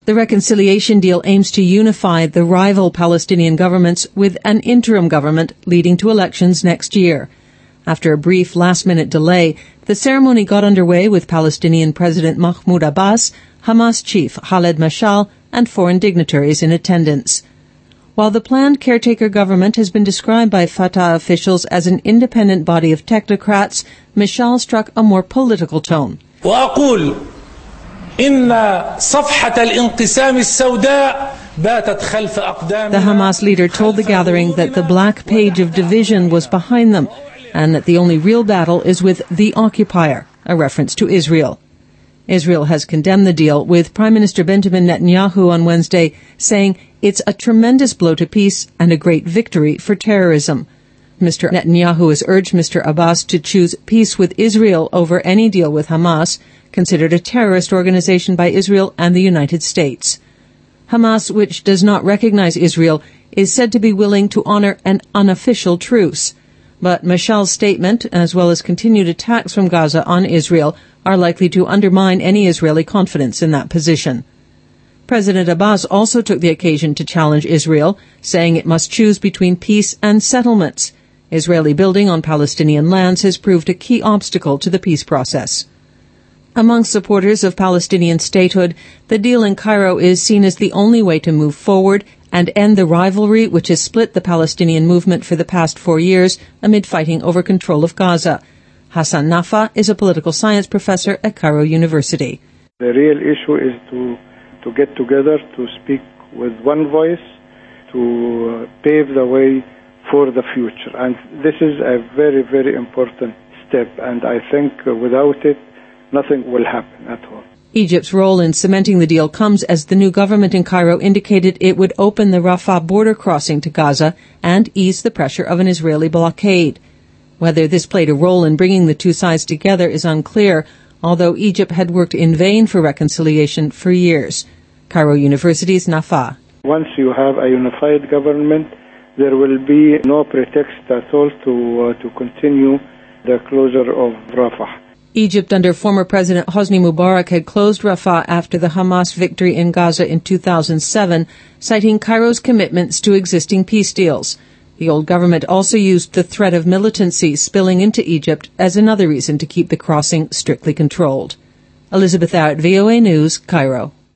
The reconciliation deal aims to unify the rival Palestinian governments with an interim government leading to elections next year. After a brief last-minute delay, the ceremony got underway with Palestinian President Mahmoud Abbas, Hamas chief Khaled Mashal, and foreign dignitaries in attendance. While the planned caretaker government has been described by Fatah officials as an independent body of technocrats, Mashal struck a more political tone. وأقول إن صفحة الانقسام السوداء باتت خلف أقدامنا. The Hamas leader told the gathering that the black page of division was behind them and that the only real battle is with the occupier, a reference to Israel. Israel has condemned the deal, with Prime Minister Benjamin Netanyahu on Wednesday saying it's a tremendous blow to peace and a great victory for terrorism. Mr. Netanyahu has urged Mr. Abbas to choose peace with Israel over any deal with Hamas, considered a terrorist organization by Israel and the United States. Hamas, which does not recognize Israel, is said to be willing to honor an unofficial truce. But Mashal's statement, as well as continued attacks from Gaza on Israel, are likely to undermine any Israeli confidence in that position. President Abbas also took the occasion to challenge Israel, saying it must choose between peace and settlements. Israeli building on Palestinian lands has proved a key obstacle to the peace process. Among supporters of Palestinian statehood, the deal in Cairo is seen as the only way to move forward and end the rivalry which has split the Palestinian movement for the past 4 years amid fighting over control of Gaza. Hassan Nafa is a political science professor at Cairo University. The real issue is to get together, to speak with one voice, to pave the way for the future. And this is a very, very important step. And I think without it, nothing will happen at all. Egypt's role in cementing the deal comes as the new government in Cairo indicated it would open the Rafah border crossing to Gaza and ease the pressure of an Israeli blockade. Whether this played a role in bringing the two sides together is unclear, although Egypt had worked in vain for reconciliation for years. Cairo University's Nafa. Once you have a unified government, there will be no pretext at all to continue the closure of Rafah. Egypt under former President Hosni Mubarak had closed Rafah after the Hamas victory in Gaza in 2007, citing Cairo's commitments to existing peace deals. The old government also used the threat of militancy spilling into Egypt as another reason to keep the crossing strictly controlled. Elizabeth Arrett, VOA News, Cairo.